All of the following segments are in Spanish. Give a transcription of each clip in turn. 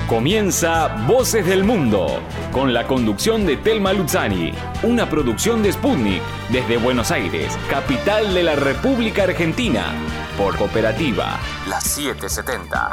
Comienza Voces del Mundo, con la conducción de Telma Luzzani, una producción de Sputnik, desde Buenos Aires, capital de la República Argentina, por Cooperativa, la 770.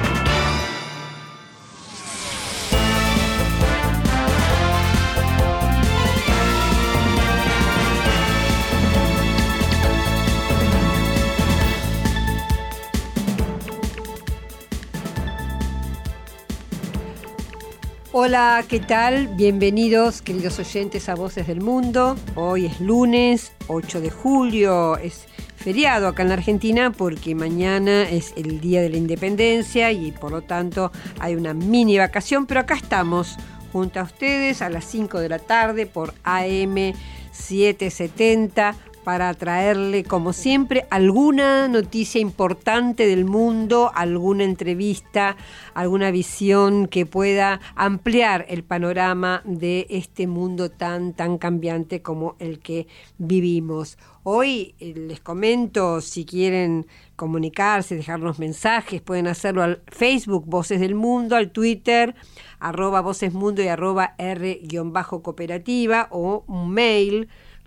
Hola, ¿qué tal? Bienvenidos, queridos oyentes, a Voces del Mundo. Hoy es lunes 8 de julio, es feriado acá en la Argentina porque mañana es el Día de la Independencia y por lo tanto hay una mini vacación, pero acá estamos junto a ustedes a las 5 de la tarde por AM 770 para traerle, como siempre, alguna noticia importante del mundo, alguna entrevista, alguna visión que pueda ampliar el panorama de este mundo tan cambiante como el que vivimos. Hoy les comento, si quieren comunicarse, dejarnos mensajes, pueden hacerlo al Facebook Voces del Mundo, al Twitter @vocesmundo y @r_cooperativa, o un mail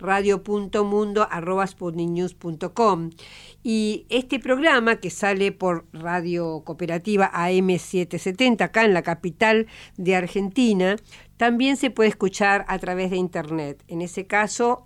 radio.mundo@sputniknews.com. Y este programa, que sale por Radio Cooperativa AM 770 acá en la capital de Argentina, también se puede escuchar a través de internet, en ese caso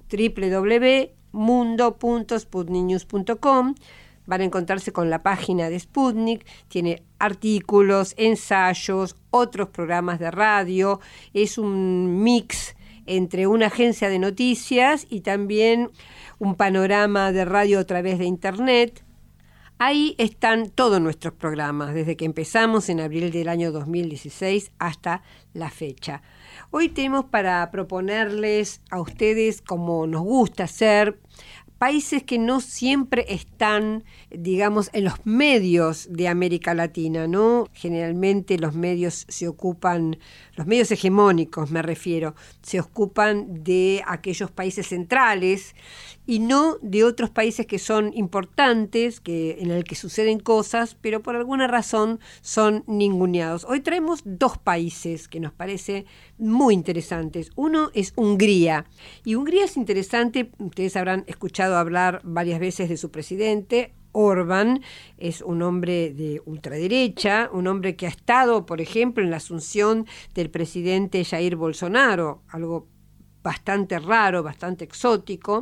www.mundo.sputniknews.com. Van a encontrarse con la página de Sputnik, tiene artículos, ensayos, otros programas de radio, es un mix entre una agencia de noticias y también un panorama de radio a través de internet. Ahí están todos nuestros programas, desde que empezamos en abril del año 2016 hasta la fecha. Hoy tenemos para proponerles a ustedes, como nos gusta hacer, países que no siempre están, digamos, en los medios de América Latina, ¿no? Generalmente los medios los medios hegemónicos me refiero, se ocupan de aquellos países centrales y no de otros países que son importantes, en el que suceden cosas, pero por alguna razón son ninguneados. Hoy traemos dos países que nos parece muy interesantes. Uno es Hungría, y Hungría es interesante, ustedes habrán escuchado hablar varias veces de su presidente. Orbán es un hombre de ultraderecha, un hombre que ha estado, por ejemplo, en la asunción del presidente Jair Bolsonaro, algo bastante raro, bastante exótico.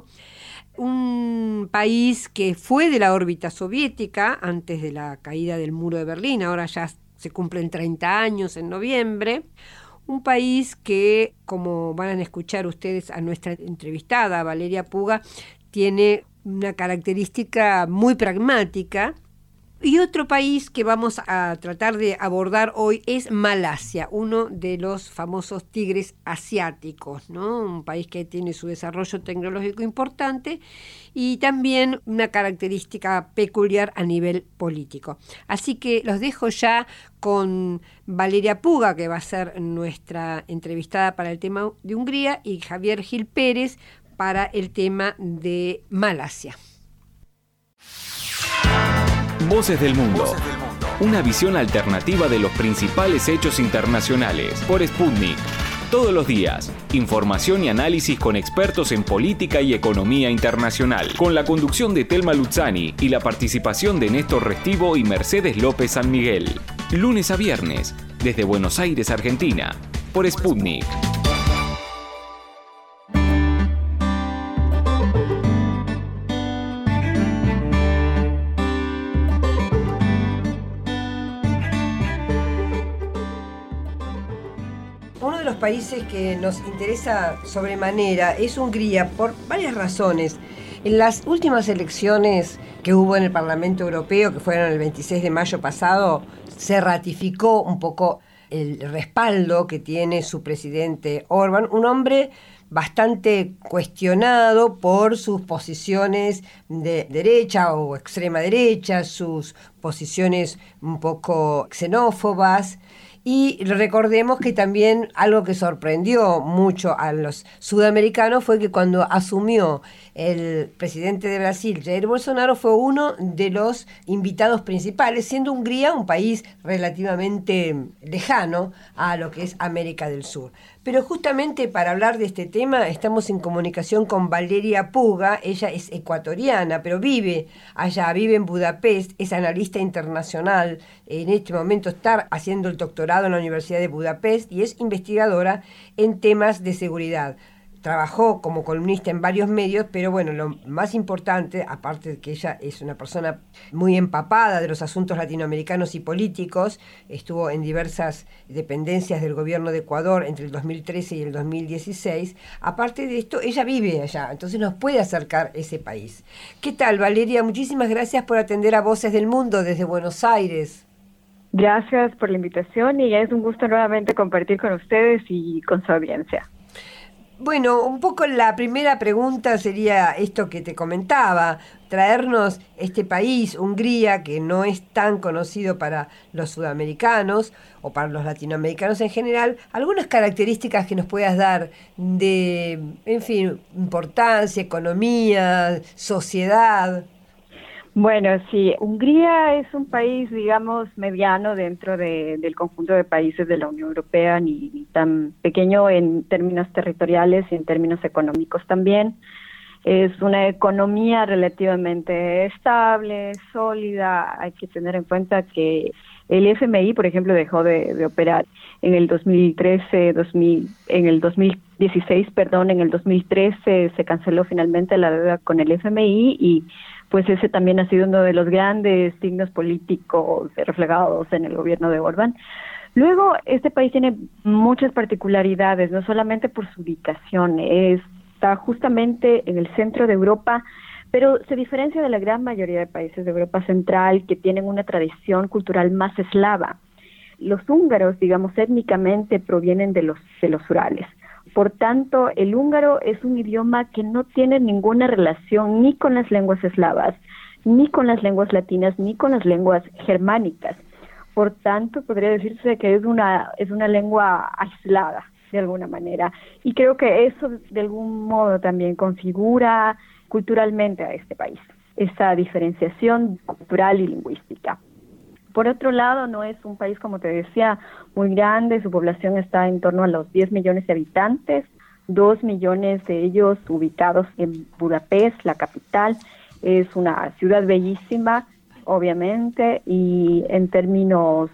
Un país que fue de la órbita soviética antes de la caída del muro de Berlín, ahora ya se cumplen 30 años en noviembre. Un país que, como van a escuchar ustedes a nuestra entrevistada Valeria Puga, tiene una característica muy pragmática. Y otro país que vamos a tratar de abordar hoy es Malasia, uno de los famosos tigres asiáticos, ¿no? Un país que tiene su desarrollo tecnológico importante y también una característica peculiar a nivel político. Así que los dejo ya con Valeria Puga, que va a ser nuestra entrevistada para el tema de Hungría, y Javier Gil Pérez para el tema de Malasia. Voces del Mundo. Una visión alternativa de los principales hechos internacionales por Sputnik. Todos los días, información y análisis con expertos en política y economía internacional, con la conducción de Telma Luzzani y la participación de Néstor Restivo y Mercedes López San Miguel. Lunes a viernes, desde Buenos Aires, Argentina, por Sputnik. Uno de los países que nos interesa sobremanera es Hungría por varias razones. En las últimas elecciones que hubo en el Parlamento Europeo, que fueron el 26 de mayo pasado, se ratificó un poco el respaldo que tiene su presidente Orbán, un hombre bastante cuestionado por sus posiciones de derecha o extrema derecha, sus posiciones un poco xenófobas. Y recordemos que también algo que sorprendió mucho a los sudamericanos fue que cuando asumió el presidente de Brasil, Jair Bolsonaro, fue uno de los invitados principales, siendo Hungría un país relativamente lejano a lo que es América del Sur. Pero justamente para hablar de este tema estamos en comunicación con Valeria Puga. Ella es ecuatoriana, pero vive allá, vive en Budapest, es analista internacional. En este momento está haciendo el doctorado en la Universidad de Budapest y es investigadora en temas de seguridad. Trabajó como columnista en varios medios, pero bueno, lo más importante, aparte de que ella es una persona muy empapada de los asuntos latinoamericanos y políticos, estuvo en diversas dependencias del gobierno de Ecuador entre el 2013 y el 2016, aparte de esto, ella vive allá, entonces nos puede acercar ese país. ¿Qué tal, Valeria? Muchísimas gracias por atender a Voces del Mundo desde Buenos Aires. Gracias por la invitación y es un gusto nuevamente compartir con ustedes y con su audiencia. Bueno, un poco la primera pregunta sería esto que te comentaba, traernos este país, Hungría, que no es tan conocido para los sudamericanos o para los latinoamericanos en general, algunas características que nos puedas dar de, en fin, importancia, economía, sociedad. Bueno, sí, Hungría es un país, digamos, mediano dentro del conjunto de países de la Unión Europea, ni tan pequeño en términos territoriales y en términos económicos también. Es una economía relativamente estable, sólida. Hay que tener en cuenta que el FMI, por ejemplo, dejó de operar en el 2013, en el 2013 se canceló finalmente la deuda con el FMI y pues ese también ha sido uno de los grandes signos políticos reflejados en el gobierno de Orbán. Luego, este país tiene muchas particularidades, no solamente por su ubicación, está justamente en el centro de Europa, pero se diferencia de la gran mayoría de países de Europa Central que tienen una tradición cultural más eslava. Los húngaros, digamos, étnicamente provienen de los Urales. Por tanto, el húngaro es un idioma que no tiene ninguna relación ni con las lenguas eslavas, ni con las lenguas latinas, ni con las lenguas germánicas. Por tanto, podría decirse que es una lengua aislada, de alguna manera. Y creo que eso, de algún modo, también configura culturalmente a este país, esa diferenciación cultural y lingüística. Por otro lado, no es un país, como te decía, muy grande. Su población está en torno a los 10 millones de habitantes, 2 millones de ellos ubicados en Budapest, la capital. Es una ciudad bellísima, obviamente, y en términos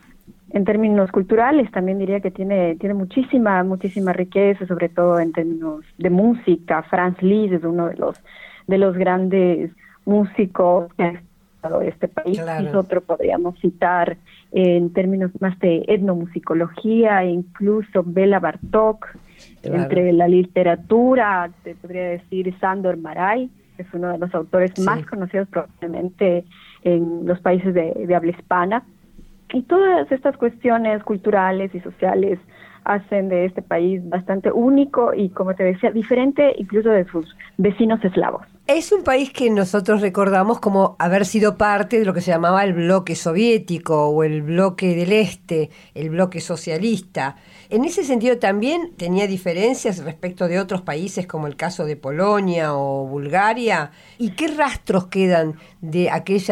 culturales también diría que tiene muchísima riqueza, sobre todo en términos de música. Franz Liszt es uno de los grandes músicos que de este país. Claro. Nosotros podríamos citar en términos más de etnomusicología, incluso Bela Bartók. Claro. Entre la literatura, te podría decir Sándor Márai, que es uno de los autores más conocidos probablemente en los países de habla hispana. Y todas estas cuestiones culturales y sociales hacen de este país bastante único y, como te decía, diferente incluso de sus vecinos eslavos. Es un país que nosotros recordamos como haber sido parte de lo que se llamaba el bloque soviético o el bloque del Este, el bloque socialista. En ese sentido también tenía diferencias respecto de otros países como el caso de Polonia o Bulgaria. ¿Y qué rastros quedan de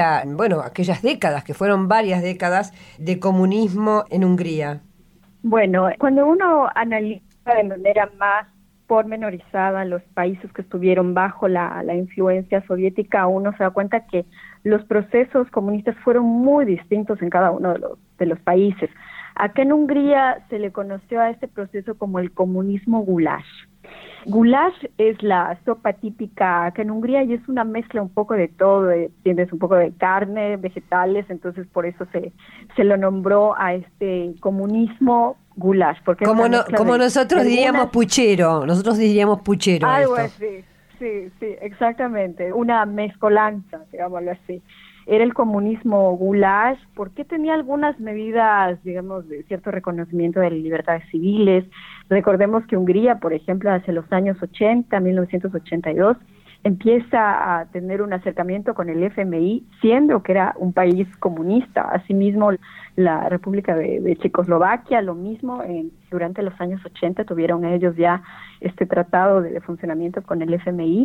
aquellas décadas, que fueron varias décadas, de comunismo en Hungría? Bueno, cuando uno analiza de manera más pormenorizada los países que estuvieron bajo la influencia soviética, uno se da cuenta que los procesos comunistas fueron muy distintos en cada uno de los países. Acá en Hungría se le conoció a este proceso como el comunismo goulash. Goulash es la sopa típica acá en Hungría y es una mezcla un poco de todo, tienes un poco de carne, vegetales, entonces por eso se lo nombró a este comunismo goulash. Porque como nosotros diríamos puchero, Algo así, sí, exactamente, una mezcolanza, digámoslo así. era el comunismo Gulag, porque tenía algunas medidas, digamos, de cierto reconocimiento de libertades civiles. Recordemos que Hungría, por ejemplo, hacia los años 80, 1982, empieza a tener un acercamiento con el FMI, siendo que era un país comunista. Asimismo, la República de Checoslovaquia, lo mismo, durante los años 80 tuvieron ellos ya este tratado de funcionamiento con el FMI.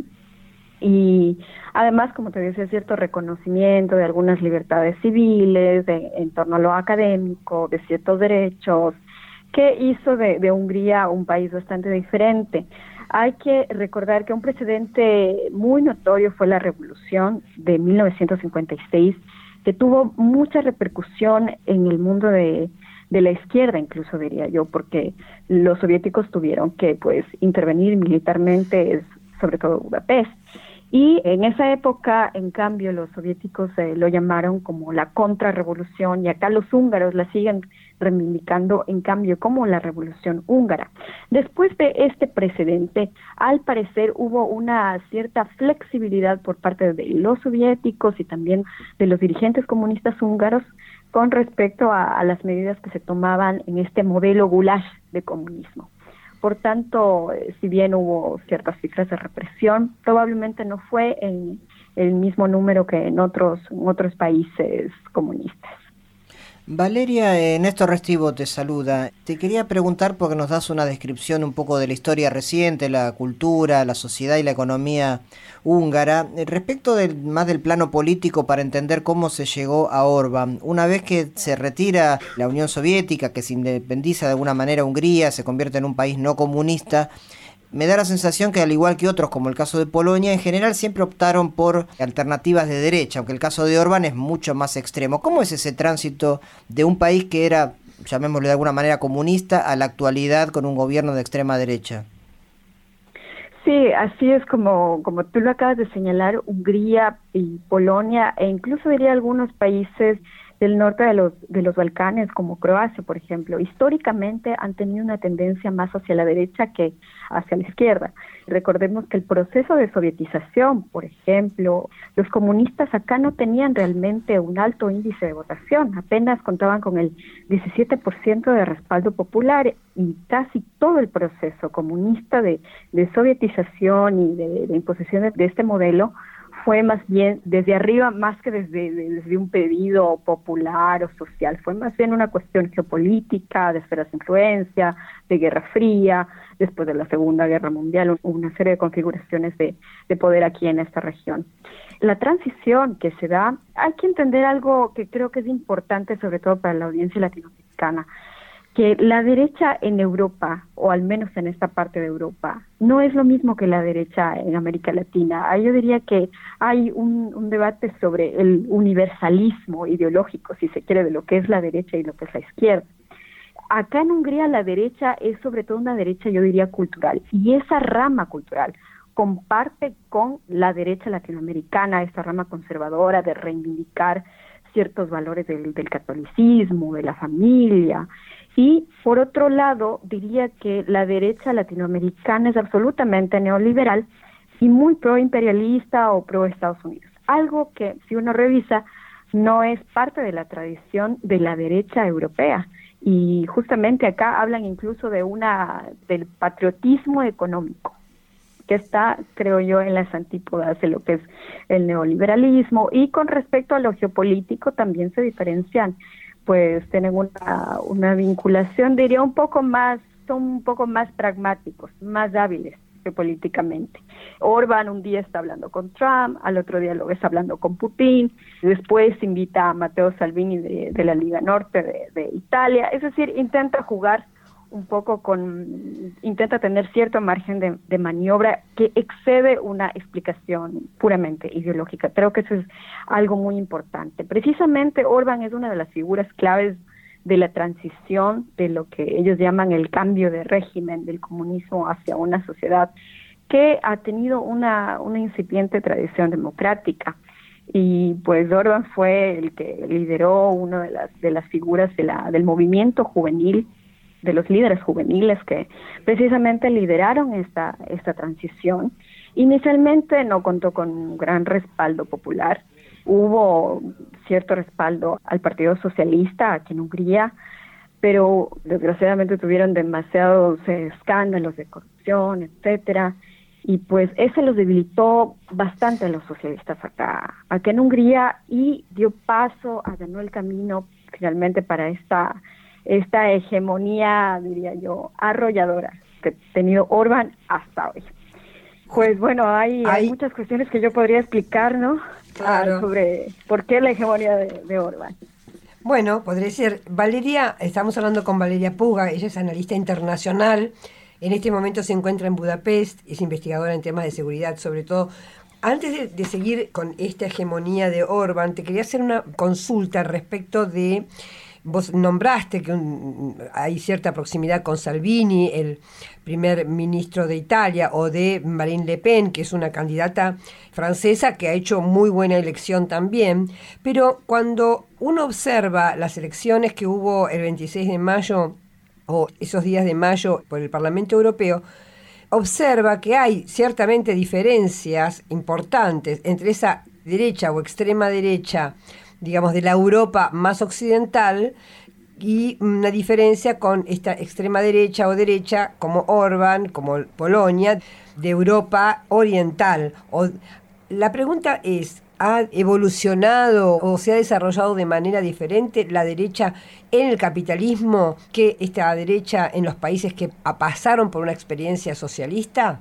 Y además, como te decía, cierto reconocimiento de algunas libertades civiles, en torno a lo académico, de ciertos derechos, que hizo de Hungría un país bastante diferente. Hay que recordar que un precedente muy notorio fue la Revolución de 1956, que tuvo mucha repercusión en el mundo de la izquierda, incluso diría yo, porque los soviéticos tuvieron que intervenir militarmente, sobre todo Budapest. Y en esa época, en cambio, los soviéticos lo llamaron como la contrarrevolución, y acá los húngaros la siguen reivindicando, en cambio, como la revolución húngara. Después de este precedente, al parecer hubo una cierta flexibilidad por parte de los soviéticos y también de los dirigentes comunistas húngaros con respecto a las medidas que se tomaban en este modelo Gulag de comunismo. Por tanto, si bien hubo ciertas cifras de represión, probablemente no fue en el mismo número que en otros países comunistas. Valeria, Néstor Restivo te saluda. Te quería preguntar, porque nos das una descripción un poco de la historia reciente, la cultura, la sociedad y la economía húngara, respecto más del plano político, para entender cómo se llegó a Orbán. Una vez que se retira la Unión Soviética, que se independiza de alguna manera Hungría, se convierte en un país no comunista, me da la sensación que, al igual que otros, como el caso de Polonia, en general siempre optaron por alternativas de derecha, aunque el caso de Orbán es mucho más extremo. ¿Cómo es ese tránsito de un país que era, llamémoslo de alguna manera, comunista, a la actualidad con un gobierno de extrema derecha? Sí, así es como tú lo acabas de señalar. Hungría y Polonia, e incluso diría algunos países del norte de los Balcanes, como Croacia, por ejemplo, históricamente han tenido una tendencia más hacia la derecha que hacia la izquierda. Recordemos que el proceso de sovietización, por ejemplo, los comunistas acá no tenían realmente un alto índice de votación, apenas contaban con el 17% de respaldo popular, y casi todo el proceso comunista de sovietización y de imposición de este modelo fue más bien desde arriba, más que desde un pedido popular o social. Fue más bien una cuestión geopolítica, de esferas de influencia, de Guerra Fría, después de la Segunda Guerra Mundial, una serie de configuraciones de poder aquí en esta región. La transición que se da, hay que entender algo que creo que es importante, sobre todo para la audiencia latinoamericana, que la derecha en Europa, o al menos en esta parte de Europa, no es lo mismo que la derecha en América Latina. Ahí yo diría que hay un debate sobre el universalismo ideológico, si se quiere, de lo que es la derecha y lo que es la izquierda. Acá en Hungría la derecha es sobre todo una derecha, yo diría, cultural, y esa rama cultural comparte con la derecha latinoamericana, esta rama conservadora de reivindicar ciertos valores del catolicismo, de la familia. Y por otro lado, diría que la derecha latinoamericana es absolutamente neoliberal y muy pro-imperialista o pro-Estados Unidos. Algo que, si uno revisa, no es parte de la tradición de la derecha europea. Y justamente acá hablan incluso del patriotismo económico, que está, creo yo, en las antípodas de lo que es el neoliberalismo. Y con respecto a lo geopolítico también se diferencian, pues tienen una vinculación, diría, son un poco más pragmáticos, más hábiles geopolíticamente. Orbán un día está hablando con Trump, al otro día lo ves hablando con Putin, después invita a Matteo Salvini de la Liga Norte de Italia, es decir, intenta jugar un poco intenta tener cierto margen de maniobra que excede una explicación puramente ideológica. Creo que eso es algo muy importante. Precisamente Orbán es una de las figuras claves de la transición, de lo que ellos llaman el cambio de régimen del comunismo hacia una sociedad que ha tenido una incipiente tradición democrática. Y pues Orbán fue el que lideró una de las figuras del movimiento juvenil, de los líderes juveniles que precisamente lideraron esta transición. Inicialmente no contó con un gran respaldo popular, Hubo cierto respaldo al Partido Socialista aquí en Hungría, pero desgraciadamente tuvieron demasiados escándalos de corrupción, etcétera, y pues eso los debilitó bastante a los socialistas acá en Hungría y dio paso, allanó el camino finalmente para esta hegemonía, diría yo, arrolladora que ha tenido Orbán hasta hoy. Pues bueno, hay muchas cuestiones que yo podría explicar, ¿no? Claro. Sobre por qué la hegemonía de Orbán. Bueno, podría ser. Valeria, estamos hablando con Valeria Puga, ella es analista internacional, en este momento se encuentra en Budapest, es investigadora en temas de seguridad, sobre todo. Antes de seguir con esta hegemonía de Orbán, te quería hacer una consulta respecto de... Vos nombraste que hay cierta proximidad con Salvini, el primer ministro de Italia, o de Marine Le Pen, que es una candidata francesa que ha hecho muy buena elección también. Pero cuando uno observa las elecciones que hubo el 26 de mayo, o esos días de mayo por el Parlamento Europeo, observa que hay ciertamente diferencias importantes entre esa derecha o extrema derecha, digamos, de la Europa más occidental, y una diferencia con esta extrema derecha o derecha como Orbán, como Polonia, de Europa oriental. La pregunta es, ¿ha evolucionado o se ha desarrollado de manera diferente la derecha en el capitalismo que esta derecha en los países que pasaron por una experiencia socialista?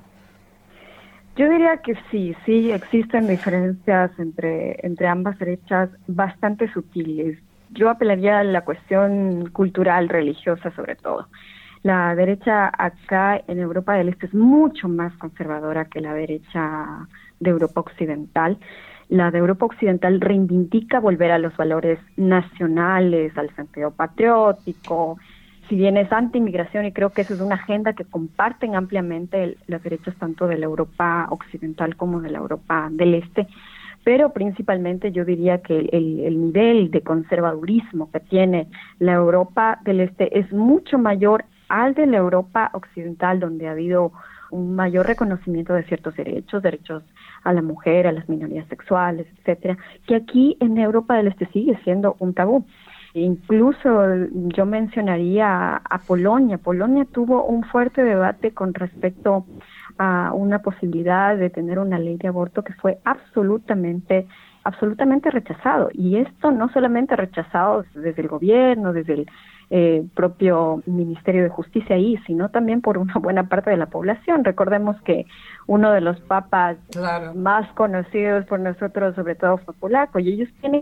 Yo diría que sí existen diferencias entre ambas derechas bastante sutiles. Yo apelaría a la cuestión cultural, religiosa sobre todo. La derecha acá en Europa del Este es mucho más conservadora que la derecha de Europa Occidental. La de Europa Occidental reivindica volver a los valores nacionales, al sentido patriótico. Si bien es anti-inmigración, y creo que eso es una agenda que comparten ampliamente las derechas tanto de la Europa Occidental como de la Europa del Este, pero principalmente yo diría que el nivel de conservadurismo que tiene la Europa del Este es mucho mayor al de la Europa Occidental, donde ha habido un mayor reconocimiento de ciertos derechos a la mujer, a las minorías sexuales, etcétera, que aquí en Europa del Este sigue siendo un tabú. Incluso yo mencionaría a Polonia. Polonia tuvo un fuerte debate con respecto a una posibilidad de tener una ley de aborto que fue absolutamente rechazado. Y esto no solamente rechazado desde el gobierno, desde el propio Ministerio de Justicia ahí, sino también por una buena parte de la población. Recordemos que uno de los papas más conocidos por nosotros, sobre todo, fue polaco, y ellos tienen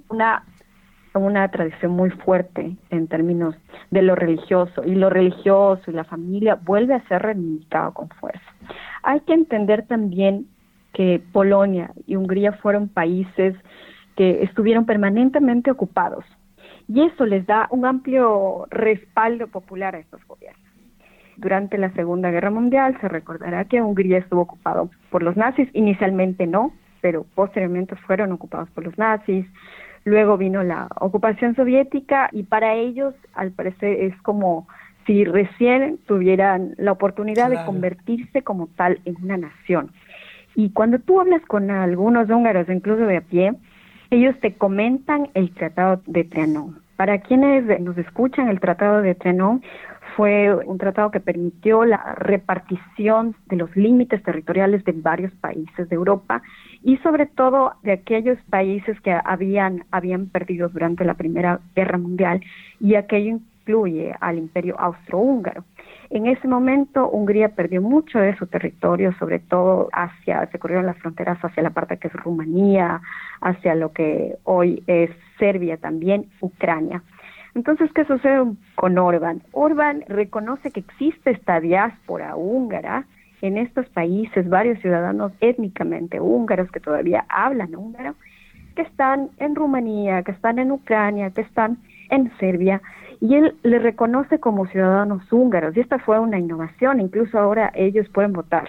una tradición muy fuerte en términos de lo religioso, y la familia vuelve a ser reivindicado con fuerza. Hay que entender también que Polonia y Hungría fueron países que estuvieron permanentemente ocupados, y eso les da un amplio respaldo popular a estos gobiernos. Durante la Segunda Guerra Mundial se recordará que Hungría estuvo ocupado por los nazis, inicialmente no, pero posteriormente fueron ocupados por los nazis. Luego vino la ocupación soviética, y para ellos, al parecer, es como si recién tuvieran la oportunidad de convertirse como tal en una nación. Y cuando tú hablas con algunos húngaros, incluso de a pie, ellos te comentan el Tratado de Trianón. Para quienes nos escuchan, el Tratado de Trianón fue un tratado que permitió la repartición de los límites territoriales de varios países de Europa, y sobre todo de aquellos países que habían perdido durante la Primera Guerra Mundial, y aquello incluye al Imperio Austrohúngaro. En ese momento Hungría perdió mucho de su territorio, sobre todo se corrieron las fronteras hacia la parte que es Rumanía, hacia lo que hoy es Serbia también, Ucrania. Entonces, ¿qué sucede con Orbán? Orbán reconoce que existe esta diáspora húngara en estos países, varios ciudadanos étnicamente húngaros que todavía hablan húngaro, que están en Rumanía, que están en Ucrania, que están en Serbia, y él les reconoce como ciudadanos húngaros, y esta fue una innovación. Incluso ahora ellos pueden votar.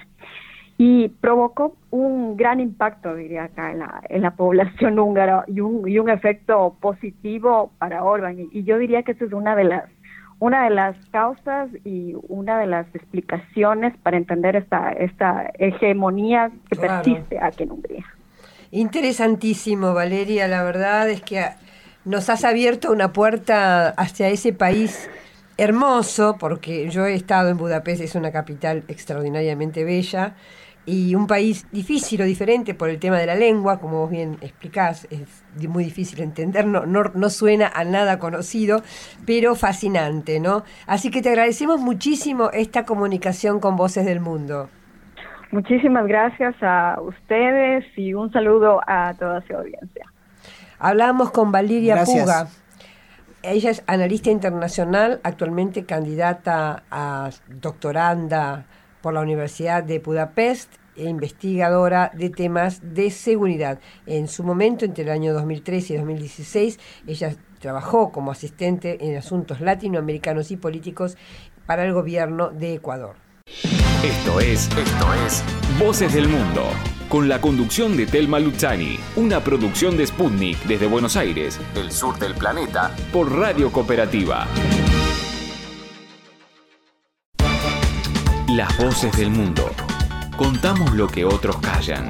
Y provocó un gran impacto, diría acá, en la población húngara, y un efecto positivo para Orbán. Y yo diría que esa es una de las causas y una de las explicaciones para entender esta hegemonía que persiste aquí en Hungría. Interesantísimo, Valeria. La verdad es que nos has abierto una puerta hacia ese país hermoso, porque yo he estado en Budapest, es una capital extraordinariamente bella, y un país difícil o diferente por el tema de la lengua, como vos bien explicás, es muy difícil entender, no suena a nada conocido, pero fascinante, ¿no? Así que te agradecemos muchísimo esta comunicación con Voces del Mundo. Muchísimas gracias a ustedes y un saludo a toda su audiencia. Hablamos con Valeria Gracias. Puga. Ella es analista internacional, actualmente candidata a doctoranda por la Universidad de Budapest e investigadora de temas de seguridad. En su momento, entre el año 2013 y 2016, ella trabajó como asistente en asuntos latinoamericanos y políticos para el gobierno de Ecuador. Esto es Voces del Mundo, con la conducción de Telma Luzzani, una producción de Sputnik desde Buenos Aires, el sur del planeta, por Radio Cooperativa. Las voces del mundo. Contamos lo que otros callan.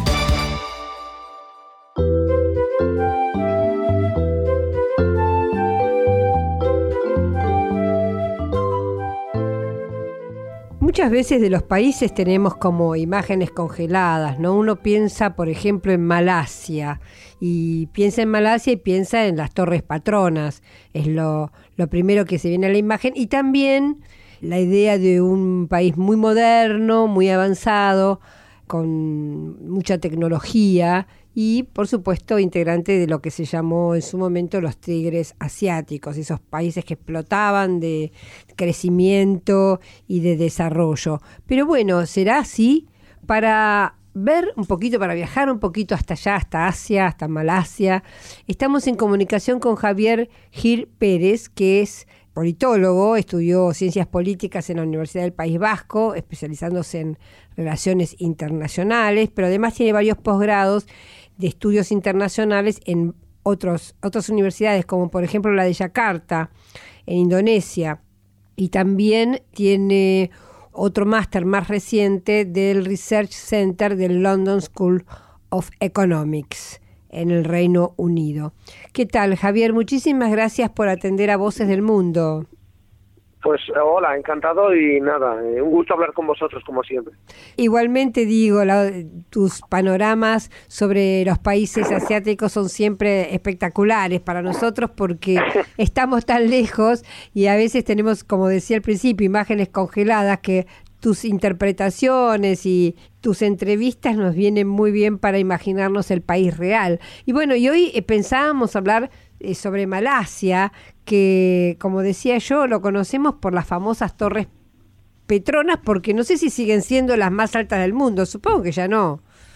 Muchas veces de los países tenemos como imágenes congeladas, ¿no? Uno piensa, por ejemplo, en Malasia, y piensa en las Torres Patronas, es lo primero que se viene a la imagen, y también la idea de un país muy moderno, muy avanzado, con mucha tecnología y, por supuesto, integrante de lo que se llamó en su momento los tigres asiáticos, esos países que explotaban de crecimiento y de desarrollo. Pero bueno, será así. Para ver un poquito, para viajar un poquito hasta allá, hasta Asia, hasta Malasia, estamos en comunicación con Javier Gil Pérez, que es politólogo, estudió ciencias políticas en la Universidad del País Vasco, especializándose en relaciones internacionales, pero además tiene varios posgrados de estudios internacionales en otras universidades, como por ejemplo la de Yakarta, en Indonesia, y también tiene otro máster más reciente del Research Center del London School of Economics en el Reino Unido. ¿Qué tal, Javier? Muchísimas gracias por atender a Voces del Mundo. Pues hola, encantado y nada, un gusto hablar con vosotros como siempre. Igualmente digo, tus panoramas sobre los países asiáticos son siempre espectaculares para nosotros porque estamos tan lejos y a veces tenemos, como decía al principio, imágenes congeladas que tus interpretaciones y tus entrevistas nos vienen muy bien para imaginarnos el país real. Y bueno, y hoy pensábamos hablar sobre Malasia, que como decía yo, lo conocemos por las famosas Torres Petronas, porque no sé si siguen siendo las más altas del mundo, supongo que ya no.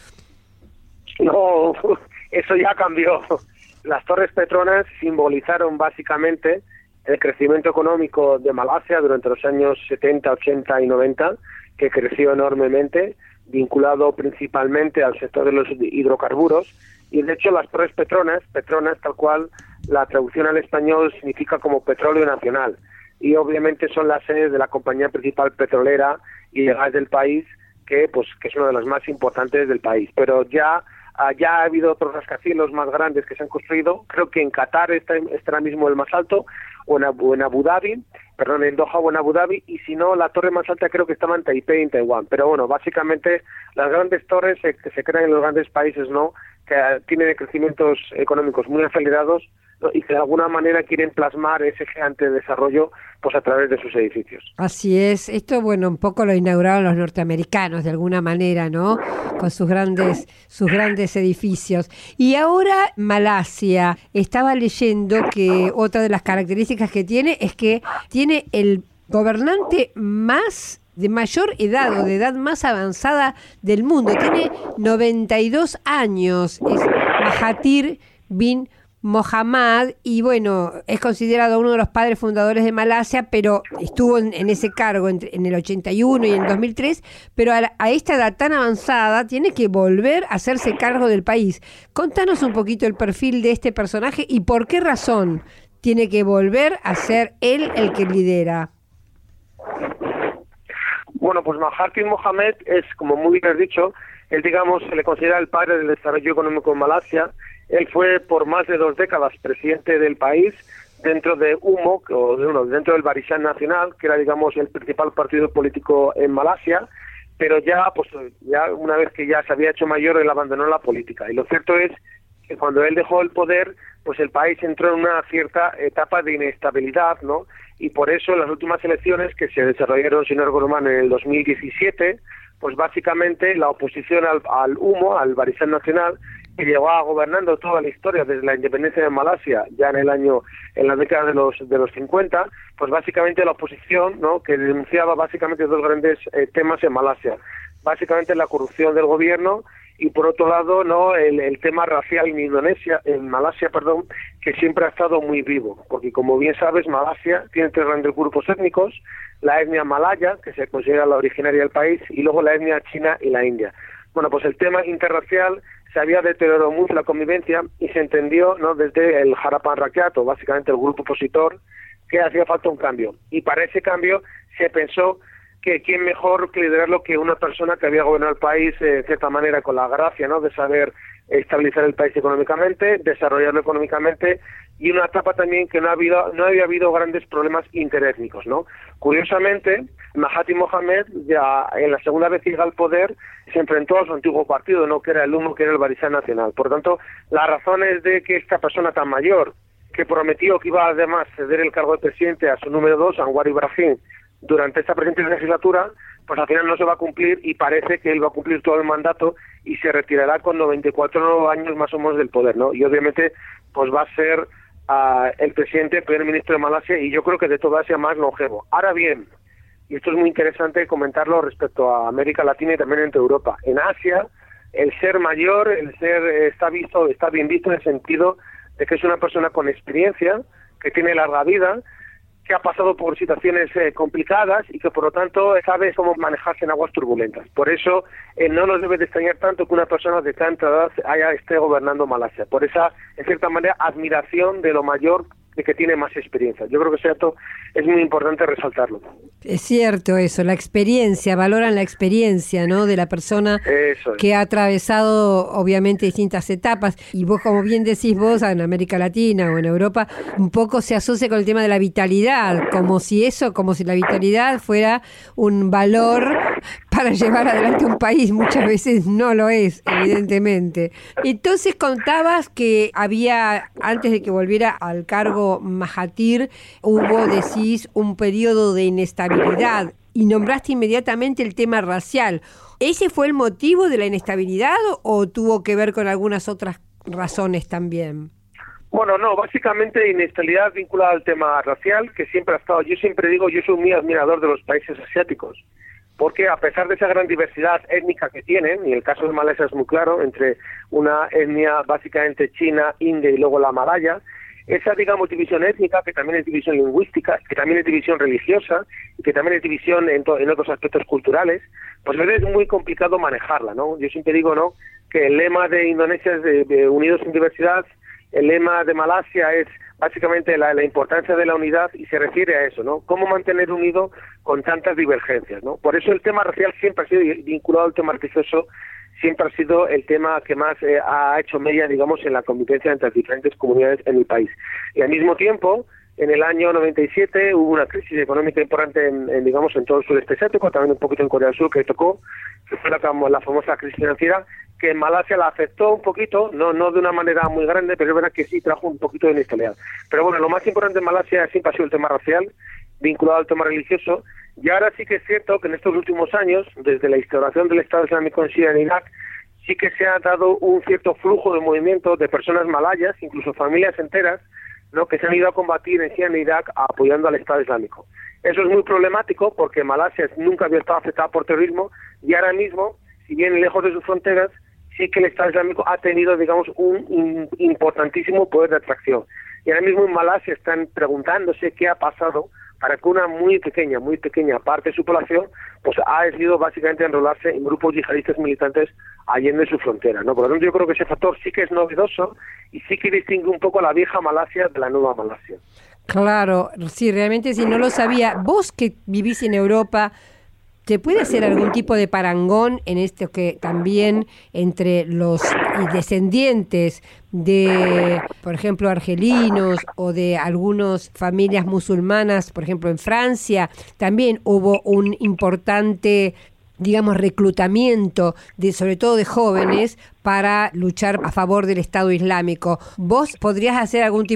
No, eso ya cambió. Las Torres Petronas simbolizaron básicamente el crecimiento económico de Malasia durante los años 70, 80 y 90, que creció enormemente, vinculado principalmente al sector de los hidrocarburos, y de hecho las Torres Petronas tal cual, la traducción al español significa como petróleo nacional, y obviamente son las sedes de la compañía principal petrolera y de gas del país, que es una de las más importantes del país. Pero ya ha habido otros rascacielos más grandes que se han construido. Creo que en Qatar está ahora mismo el más alto, o en Abu Dhabi, en Doha o en Abu Dhabi, y si no, la torre más alta creo que estaba en Taipei, en Taiwán. Pero bueno, básicamente las grandes torres que se crean en los grandes países, ¿no?, que tienen crecimientos económicos muy acelerados, ¿no?, y que de alguna manera quieren plasmar ese gigante desarrollo pues a través de sus edificios. Así es. Esto, bueno, un poco lo inauguraron los norteamericanos de alguna manera, ¿no?, con sus grandes edificios. Y ahora Malasia, estaba leyendo que otra de las características que tiene es que tiene el gobernante de mayor edad o de edad más avanzada del mundo. Tiene 92 años, es Mahathir bin Mohamad, y bueno, es considerado uno de los padres fundadores de Malasia, pero estuvo en ese cargo en el 81 y en el 2003, pero a esta edad tan avanzada tiene que volver a hacerse cargo del país. Contanos un poquito el perfil de este personaje y por qué razón tiene que volver a ser él el que lidera. Bueno, pues Mahathir Mohamad es, como muy bien has dicho, Él, digamos, se le considera el padre del desarrollo económico en Malasia. Él fue por más de 2 décadas presidente del país dentro de UMNO, dentro del Barisan Nacional, que era, digamos, el principal partido político en Malasia, pero ya una vez que ya se había hecho mayor, él abandonó la política. Y lo cierto es que cuando él dejó el poder, pues el país entró en una cierta etapa de inestabilidad, ¿no? Y por eso en las últimas elecciones que se desarrollaron, si no recuerdo mal, en el 2017, pues básicamente la oposición al UMNO, al Barisan Nacional, que llevaba gobernando toda la historia desde la independencia de Malasia, ya en la década de los 50, pues básicamente la oposición, ¿no?, que denunciaba básicamente 2 grandes temas en Malasia. Básicamente la corrupción del gobierno y por otro lado, ¿no?, el tema racial en Malasia, que siempre ha estado muy vivo, porque como bien sabes, Malasia tiene 3 grandes grupos étnicos: la etnia malaya, que se considera la originaria del país, y luego la etnia china y la india. Bueno, pues el tema interracial se había deteriorado mucho la convivencia y se entendió, ¿no?, desde el Harapan Rakyat, o básicamente el grupo opositor, que hacía falta un cambio. Y para ese cambio se pensó que quién mejor que liderarlo que una persona que había gobernado el país de cierta manera con la gracia, ¿no?, de saber estabilizar el país económicamente, desarrollarlo económicamente, y una etapa también que no había habido grandes problemas interétnicos, ¿no? Curiosamente, Mahathir Mohamad, ya en la segunda vez que llega al poder, se enfrentó a su antiguo partido, ¿no?, que era el UMNO, que era el Barisan Nacional. Por tanto, las razones de que esta persona tan mayor, que prometió que iba además ceder el cargo de presidente a su número 2, Anwar Ibrahim, durante esta presente legislatura, pues al final no se va a cumplir, y parece que él va a cumplir todo el mandato y se retirará con 94 años más o menos del poder, ¿no? Y obviamente pues va a ser el primer ministro de Malasia, y yo creo que de toda Asia más longevo. Ahora bien, y esto es muy interesante comentarlo respecto a América Latina y también entre Europa, en Asia el ser mayor, está bien visto en el sentido de que es una persona con experiencia, que tiene larga vida, que ha pasado por situaciones complicadas y que por lo tanto sabe cómo manejarse en aguas turbulentas. Por eso no nos debe de extrañar tanto que una persona de tanta edad esté gobernando Malasia, por esa, en cierta manera, admiración de lo mayor, de que tiene más experiencia. Yo creo que esto es muy importante resaltarlo. Es cierto eso, la experiencia, valoran la experiencia, ¿no?, de la persona que ha atravesado obviamente distintas etapas, y vos, como bien decís vos, en América Latina o en Europa, un poco se asocia con el tema de la vitalidad, como si la vitalidad fuera un valor para llevar adelante un país. Muchas veces no lo es, evidentemente. Entonces contabas que había, antes de que volviera al cargo Mahathir, hubo, decís, un periodo de inestabilidad, y nombraste inmediatamente el tema racial. ¿Ese fue el motivo de la inestabilidad o tuvo que ver con algunas otras razones también? Bueno, no, básicamente inestabilidad vinculada al tema racial, que siempre ha estado. Yo siempre digo, yo soy muy admirador de los países asiáticos, porque a pesar de esa gran diversidad étnica que tienen, y el caso de Malasia es muy claro, entre una etnia básicamente china, india y luego la malaya, esa, digamos, división étnica, que también es división lingüística, que también es división religiosa, y que también es división en otros aspectos culturales, pues es muy complicado manejarla, ¿no? Yo siempre digo, ¿no?, que el lema de Indonesia es de unidos en diversidad, el lema de Malasia es básicamente la importancia de la unidad, y se refiere a eso, ¿no? Cómo mantener unido con tantas divergencias, ¿no? Por eso el tema racial siempre ha sido vinculado al tema religioso, siempre ha sido el tema que más ha hecho mella, digamos, en la convivencia entre las diferentes comunidades en el país. Y al mismo tiempo, en el año 97 hubo una crisis económica importante en todo el sudeste asiático, también un poquito en Corea del Sur, que tocó, que fue la famosa crisis financiera, que en Malasia la afectó un poquito, no de una manera muy grande, pero es verdad que sí trajo un poquito de inestabilidad. Pero bueno, lo más importante en Malasia siempre ha sido el tema racial, vinculado al tema religioso, y ahora sí que es cierto que en estos últimos años, desde la instauración del Estado Islámico en Siria y en Irak, sí que se ha dado un cierto flujo de movimiento de personas malayas, incluso familias enteras, ¿no?, que se han ido a combatir en Siria y en Irak apoyando al Estado Islámico. Eso es muy problemático porque Malasia nunca había estado afectada por terrorismo, y ahora mismo, si bien lejos de sus fronteras, sí que el Estado Islámico ha tenido, digamos, un importantísimo poder de atracción. Y ahora mismo en Malasia están preguntándose qué ha pasado para que una muy pequeña parte de su población pues ha decidido básicamente enrolarse en grupos yihadistas militantes allende su frontera, ¿no? Por lo tanto, yo creo que ese factor sí que es novedoso y sí que distingue un poco a la vieja Malasia de la nueva Malasia. Claro, sí, realmente sí, no lo sabía. Vos que vivís en Europa, ¿Se puede hacer algún tipo de parangón en esto que también entre los descendientes de, por ejemplo, argelinos o de algunas familias musulmanas, por ejemplo, en Francia, también hubo un importante, digamos, reclutamiento, sobre todo de jóvenes, para luchar a favor del Estado Islámico? ¿Vos podríamos hacer algún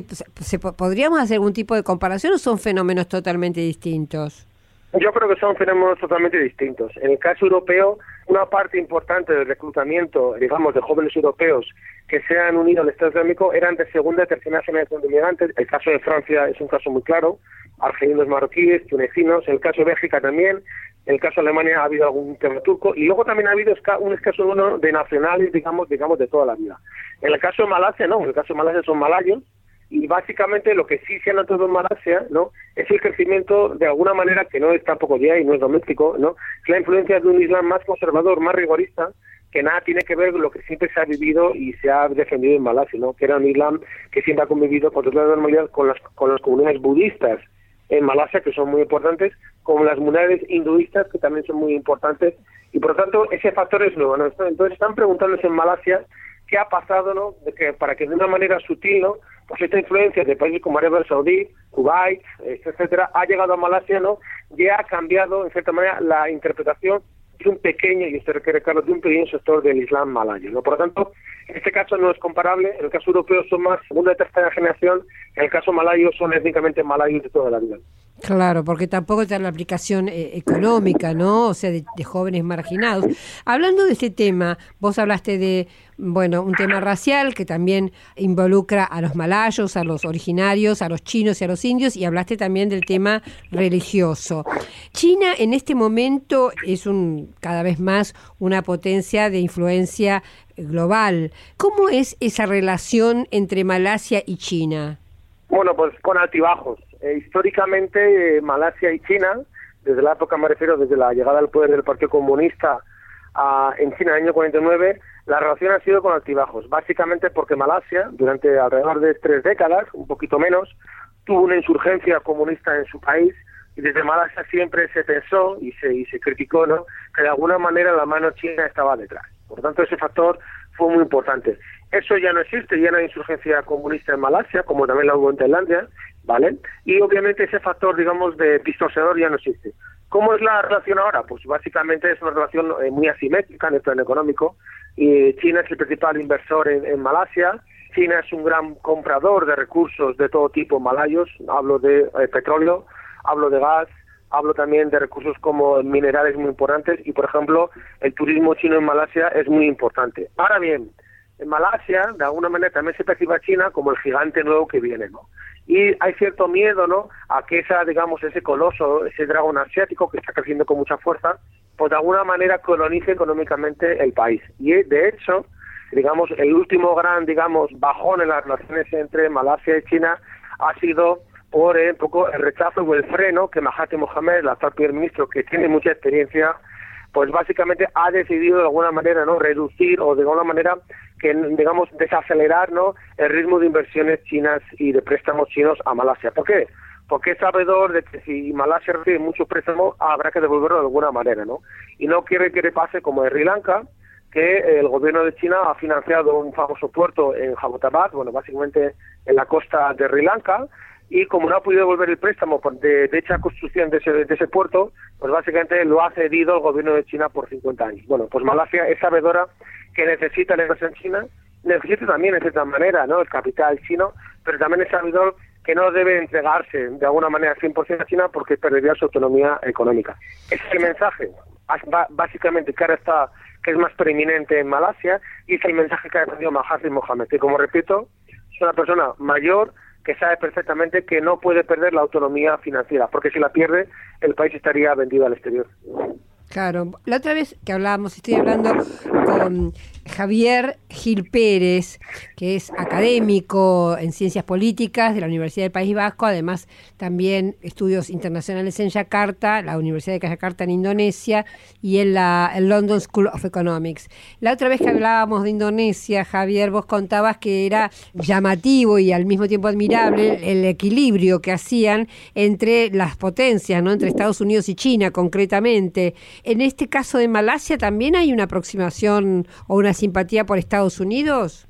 tipo de comparación o son fenómenos totalmente distintos? Yo creo que son fenómenos totalmente distintos. En el caso europeo, una parte importante del reclutamiento, digamos, de jóvenes europeos que se han unido al Estado Islámico eran de segunda y tercera generación de inmigrantes. El caso de Francia es un caso muy claro, argelinos, marroquíes, tunecinos. En el caso de Bélgica también. En el caso de Alemania ha habido algún tema turco y luego también ha habido un escaso número de nacionales, digamos, de toda la vida. En el caso de Malasia, no, en el caso de Malasia son malayos y básicamente lo que sí se ha notado en Malasia, ¿no?, es el crecimiento de alguna manera que no es tampoco ya y no es doméstico, ¿no?, es la influencia de un Islam más conservador, más rigorista, que nada tiene que ver con lo que siempre se ha vivido y se ha defendido en Malasia, ¿no?, que era un Islam que siempre ha convivido con toda la normalidad con las comunidades budistas en Malasia, que son muy importantes, como las comunidades hinduistas, que también son muy importantes, y por lo tanto ese factor es nuevo, ¿no? Entonces están preguntándose en Malasia qué ha pasado, ¿no?, para que de una manera sutil, ¿no?, pues esta influencia de países como Arabia Saudí, Kuwait, etcétera, ha llegado a Malasia, ¿no?, y ha cambiado, en cierta manera, la interpretación de un pequeño, y esto requiere, Carlos, de un pequeño sector del Islam malayo, ¿no? Por lo tanto, en este caso no es comparable. En el caso europeo son más segunda y tercera generación, en el caso malayo son étnicamente malayos de toda la vida. Claro, porque tampoco está la aplicación económica, ¿no? O sea, de jóvenes marginados. Hablando de este tema, vos hablaste de, bueno, un tema racial que también involucra a los malayos, a los originarios, a los chinos y a los indios, y hablaste también del tema religioso. China en este momento es cada vez más una potencia de influencia global. ¿Cómo es esa relación entre Malasia y China? Bueno, pues con altibajos. Históricamente, Malasia y China, desde la época, me refiero, desde la llegada al poder del Partido Comunista en China en el año 49, la relación ha sido con altibajos, básicamente porque Malasia, durante alrededor de 3 décadas, un poquito menos, tuvo una insurgencia comunista en su país, y desde Malasia siempre se pensó y se criticó, ¿no?, que de alguna manera la mano china estaba detrás. Por lo tanto, ese factor fue muy importante. Eso ya no existe, ya no hay insurgencia comunista en Malasia, como también la hubo en Tailandia, ¿vale? Y obviamente ese factor, digamos, de distorsionador ya no existe. ¿Cómo es la relación ahora? Pues básicamente es una relación muy asimétrica en el plano económico. Y China es el principal inversor en Malasia. China es un gran comprador de recursos de todo tipo malayos. Hablo de petróleo, hablo de gas, hablo también de recursos como minerales muy importantes. Y, por ejemplo, el turismo chino en Malasia es muy importante. Ahora bien, en Malasia, de alguna manera, también se percibe a China como el gigante nuevo que viene, ¿no? Y hay cierto miedo, ¿no?, a que ese coloso, ese dragón asiático que está creciendo con mucha fuerza, pues de alguna manera colonice económicamente el país. Y de hecho, digamos, el último gran, digamos, bajón en las relaciones entre Malasia y China ha sido por un poco el rechazo o el freno que Mahathir Mohamad, el actual primer ministro, que tiene mucha experiencia, pues básicamente ha decidido de alguna manera, ¿no?, reducir o de alguna manera que, digamos, desacelerar, ¿no?, el ritmo de inversiones chinas y de préstamos chinos a Malasia. ¿Por qué? Porque es sabedor de que si Malasia recibe muchos préstamos habrá que devolverlo de alguna manera, ¿no? Y no quiere que le pase como en Sri Lanka, que el gobierno de China ha financiado un famoso puerto en Jabotabad, bueno, básicamente en la costa de Sri Lanka, y como no ha podido devolver el préstamo de hecha construcción de ese puerto, pues básicamente lo ha cedido el gobierno de China por 50 años. Bueno, pues Malasia es sabedora que necesita la inversión china, necesita también, de cierta manera, ¿no?, el capital chino, pero también es sabedor que no debe entregarse de alguna manera 100% a China porque perdería su autonomía económica. Ese es el mensaje, básicamente, que ahora está, que es más preeminente en Malasia, y es el mensaje que ha entendido Mahathir Mohamad, que, como repito, es una persona mayor que sabe perfectamente que no puede perder la autonomía financiera, porque si la pierde, el país estaría vendido al exterior. Claro, la otra vez que hablábamos, estoy hablando con Javier Gil Pérez, que es académico en Ciencias Políticas de la Universidad del País Vasco, además también estudios internacionales en Yakarta, la Universidad de Yakarta en Indonesia, y en la London School of Economics. La otra vez que hablábamos de Indonesia, Javier, vos contabas que era llamativo y al mismo tiempo admirable el equilibrio que hacían entre las potencias, ¿no?, entre Estados Unidos y China concretamente. En este caso de Malasia, ¿también hay una aproximación o una simpatía por Estados Unidos?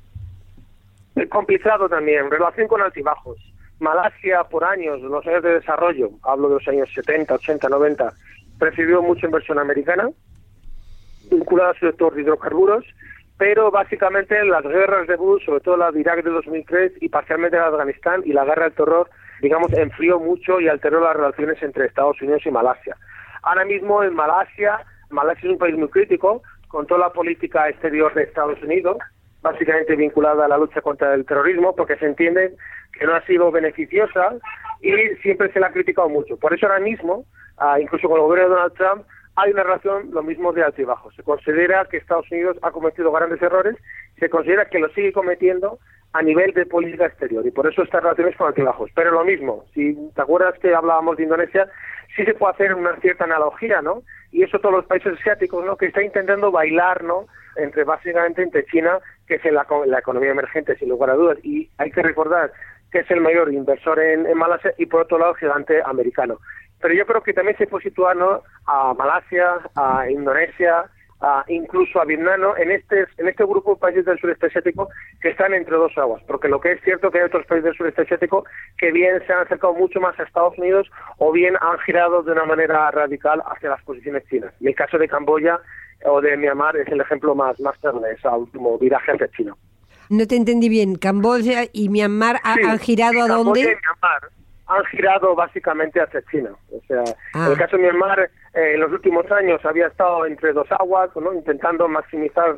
Complicado también, relación con altibajos. Malasia, por años, los años de desarrollo, hablo de los años 70, 80, 90, recibió mucha inversión americana, vinculada al sector de hidrocarburos, pero básicamente las guerras de Bush, sobre todo la de Irak de 2003 y parcialmente la de Afganistán y la guerra del terror, digamos, enfrió mucho y alteró las relaciones entre Estados Unidos y Malasia. Ahora mismo en Malasia es un país muy crítico con toda la política exterior de Estados Unidos, básicamente vinculada a la lucha contra el terrorismo, porque se entiende que no ha sido beneficiosa y siempre se la ha criticado mucho. Por eso ahora mismo, incluso con el gobierno de Donald Trump, hay una relación lo mismo de alto y bajo. Se considera que Estados Unidos ha cometido grandes errores, se considera que lo sigue cometiendo a nivel de política exterior, y por eso estas relaciones con altibajos. Pero lo mismo, si te acuerdas que hablábamos de Indonesia, sí se puede hacer una cierta analogía, ¿no? Y eso todos los países asiáticos, ¿no? Que están intentando bailar, ¿no? Básicamente entre China, que es la economía emergente, sin lugar a dudas, y hay que recordar que es el mayor inversor en Malasia, y por otro lado, gigante americano. Pero yo creo que también se puede situar, ¿no? A Malasia, a Indonesia, incluso a Vietnam, ¿no? en este grupo de países del sureste asiático que están entre dos aguas, porque lo que es cierto que hay otros países del sureste asiático que bien se han acercado mucho más a Estados Unidos o bien han girado de una manera radical hacia las posiciones chinas. Y el caso de Camboya o de Myanmar es el ejemplo más claro de ese último viraje hacia China. No te entendí bien. ¿Camboya y Myanmar han girado a dónde? Camboya y Myanmar han girado básicamente hacia China. O sea, en el caso de Myanmar, en los últimos años había estado entre dos aguas, ¿no? Intentando maximizar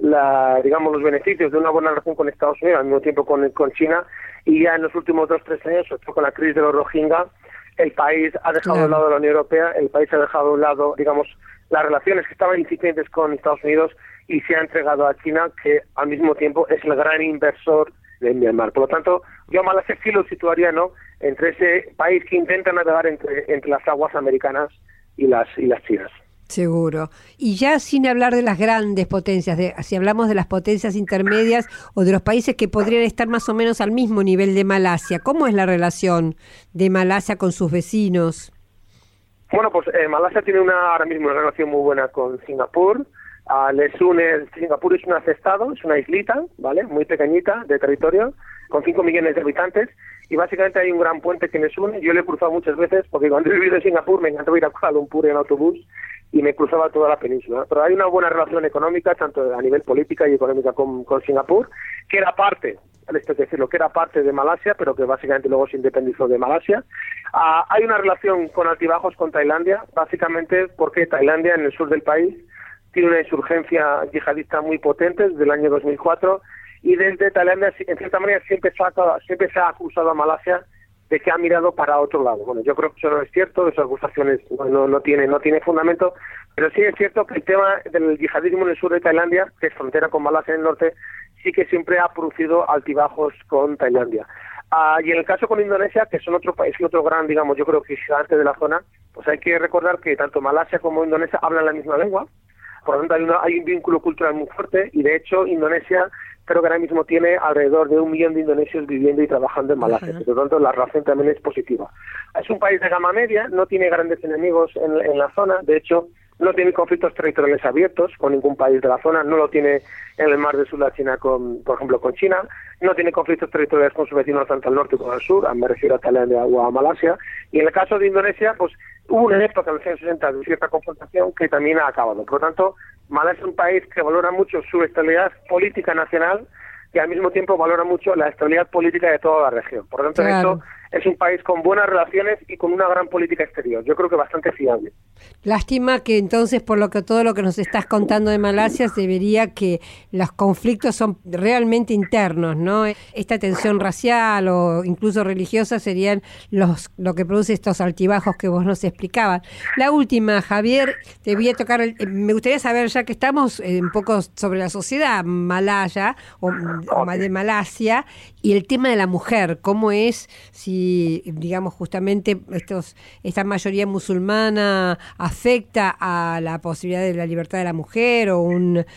los beneficios de una buena relación con Estados Unidos, al mismo tiempo con China, y ya en los últimos 2-3 años, sobre todo con la crisis de los Rohingya, el país ha dejado de un lado a la Unión Europea, el país ha dejado de un lado, las relaciones que estaban incipientes con Estados Unidos y se ha entregado a China, que al mismo tiempo es el gran inversor de Myanmar. Por lo tanto, yo a Malasia sí lo situaría, ¿no?, entre ese país que intenta navegar entre las aguas americanas y las chinas. Seguro. Y ya sin hablar de las grandes potencias, si hablamos de las potencias intermedias o de los países que podrían estar más o menos al mismo nivel de Malasia, ¿cómo es la relación de Malasia con sus vecinos? Bueno, pues Malasia tiene ahora mismo una relación muy buena con Singapur. Les une, Singapur es un estado, es una islita, ¿vale?, muy pequeñita de territorio, con 5 millones de habitantes, y básicamente hay un gran puente que les une. Yo lo he cruzado muchas veces, porque cuando he vivido en Singapur me encantaba ir a Kuala Lumpur en autobús, y me cruzaba toda la península. Pero hay una buena relación económica, tanto a nivel política y económica con Singapur, que era parte, esto es decirlo, que era parte de Malasia, pero que básicamente luego se independizó de Malasia. Hay una relación con altibajos con Tailandia, básicamente porque Tailandia, en el sur del país, tiene una insurgencia yihadista muy potente desde el año 2004, y desde Tailandia, en cierta manera, siempre se ha acusado a Malasia de que ha mirado para otro lado. Bueno, yo creo que eso no es cierto, esas acusaciones no tiene fundamento, pero sí es cierto que el tema del yihadismo en el sur de Tailandia, que es frontera con Malasia en el norte, sí que siempre ha producido altibajos con Tailandia. Y en el caso con Indonesia, que son otro país y otro gran, yo creo que gigante de la zona, pues hay que recordar que tanto Malasia como Indonesia hablan la misma lengua. Por lo tanto, hay un vínculo cultural muy fuerte, y de hecho Indonesia creo que ahora mismo tiene alrededor de 1 millón de indonesios viviendo y trabajando en Malasia. Por lo tanto, la relación también es positiva. Es un país de gama media, no tiene grandes enemigos en la zona. De hecho, no tiene conflictos territoriales abiertos con ningún país de la zona. No lo tiene en el mar del sur de la China, por ejemplo, con China. No tiene conflictos territoriales con sus vecinos tanto al norte como al sur. Me refiero a Tailandia o a Malasia. Y en el caso de Indonesia, pues hubo una época en los años 60 de cierta confrontación que también ha acabado. Por lo tanto, Malasia es un país que valora mucho su estabilidad política nacional y al mismo tiempo valora mucho la estabilidad política de toda la región. Por lo tanto, esto es un país con buenas relaciones y con una gran política exterior. Yo creo que bastante fiable. Lástima que entonces, todo lo que nos estás contando de Malasia, se vería que los conflictos son realmente internos, ¿no? Esta tensión racial o incluso religiosa serían lo que produce estos altibajos que vos nos explicabas. La última, Javier, te voy a tocar, me gustaría saber, ya que estamos un poco sobre la sociedad malaya o de Malasia, y el tema de la mujer, cómo es, si justamente esta mayoría musulmana afecta a la posibilidad de la libertad de la mujer o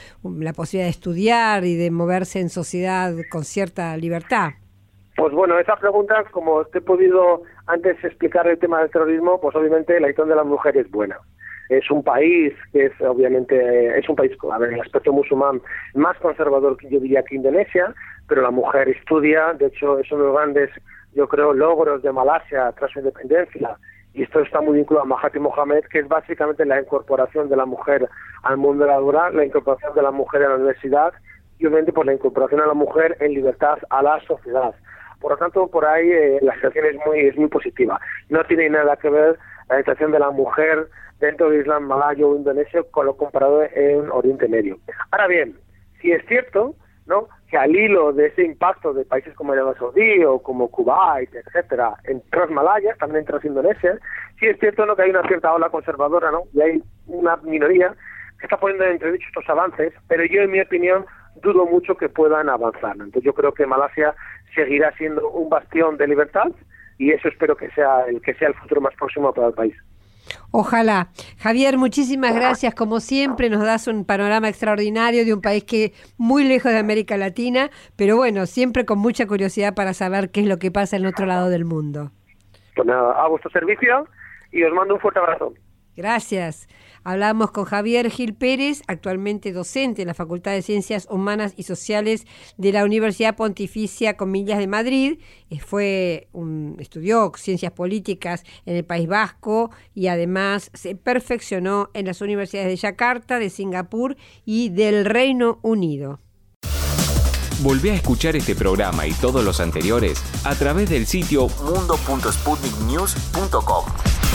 la posibilidad de estudiar y de moverse en sociedad con cierta libertad. Pues bueno, esa pregunta, como te he podido antes explicar el tema del terrorismo, pues obviamente la situación de la mujer es buena. es un país que es obviamente, es un país, a ver, en el aspecto musulmán más conservador, que yo diría, que Indonesia, pero la mujer estudia. De hecho, es uno de los grandes, yo creo, logros de Malasia tras su independencia, y esto está muy vinculado a Mahathir Mohamad, que es básicamente la incorporación de la mujer al mundo laboral, la incorporación de la mujer a la universidad, y obviamente por la incorporación a la mujer en libertad a la sociedad. Por lo tanto, por ahí la situación es muy positiva. No tiene nada que ver la situación de la mujer dentro del Islam malayo o indonesio con lo comparado en Oriente Medio. Ahora bien, sí es cierto, ¿no?, que al hilo de ese impacto de países como Arabia Saudí o como Kuwait, etcétera, en Transmalaya, también en Transindonesia, sí es cierto, ¿no?, que hay una cierta ola conservadora, ¿no?, y hay una minoría que está poniendo en entredicho estos avances, pero yo, en mi opinión, dudo mucho que puedan avanzar. Entonces yo creo que Malasia seguirá siendo un bastión de libertad, y eso espero que sea el futuro más próximo para el país. Ojalá. Javier, muchísimas gracias. Como siempre, nos das un panorama extraordinario de un país que muy lejos de América Latina, pero bueno, siempre con mucha curiosidad para saber qué es lo que pasa en el otro lado del mundo. Pues nada, a vuestro servicio y os mando un fuerte abrazo. Gracias. Hablamos con Javier Gil Pérez, actualmente docente en la Facultad de Ciencias Humanas y Sociales de la Universidad Pontificia Comillas de Madrid. Estudió Ciencias Políticas en el País Vasco y además se perfeccionó en las universidades de Yakarta, de Singapur y del Reino Unido. Volvé a escuchar este programa y todos los anteriores a través del sitio mundo.sputniknews.com.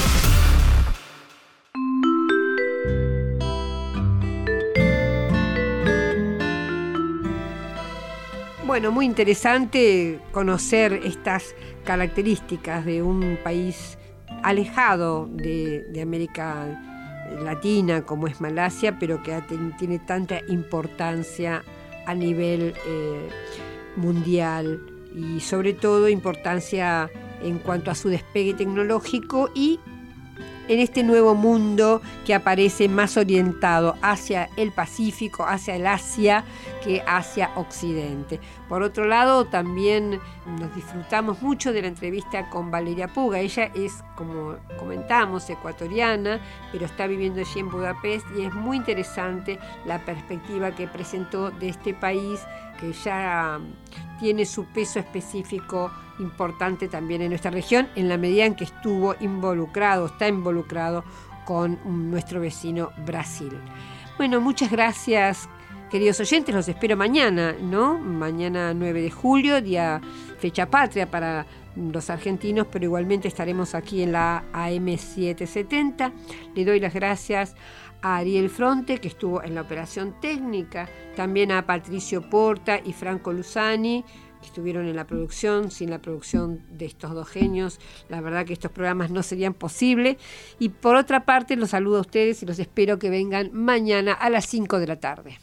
Bueno, muy interesante conocer estas características de un país alejado de América Latina como es Malasia, pero que tiene tanta importancia a nivel mundial y sobre todo importancia en cuanto a su despegue tecnológico y en este nuevo mundo que aparece más orientado hacia el Pacífico, hacia el Asia, que hacia Occidente. Por otro lado, también nos disfrutamos mucho de la entrevista con Valeria Puga. Ella es, como comentamos, ecuatoriana, pero está viviendo allí en Budapest y es muy interesante la perspectiva que presentó de este país que ya tiene su peso específico importante también en nuestra región, en la medida en que está involucrado con nuestro vecino Brasil. Bueno, muchas gracias, queridos oyentes, los espero mañana, ¿no? Mañana 9 de julio, fecha patria para los argentinos, pero igualmente estaremos aquí en la AM770. Le doy las gracias a Ariel Fronte, que estuvo en la operación técnica, también a Patricio Porta y Franco Luzani, que estuvieron en la producción. Sin la producción de estos dos genios, la verdad que estos programas no serían posibles. Y por otra parte, los saludo a ustedes y los espero que vengan mañana a las 5 de la tarde.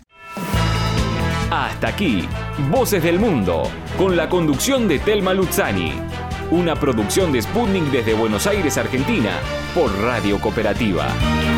Hasta aquí, Voces del Mundo, con la conducción de Telma Luzzani. Una producción de Sputnik desde Buenos Aires, Argentina, por Radio Cooperativa.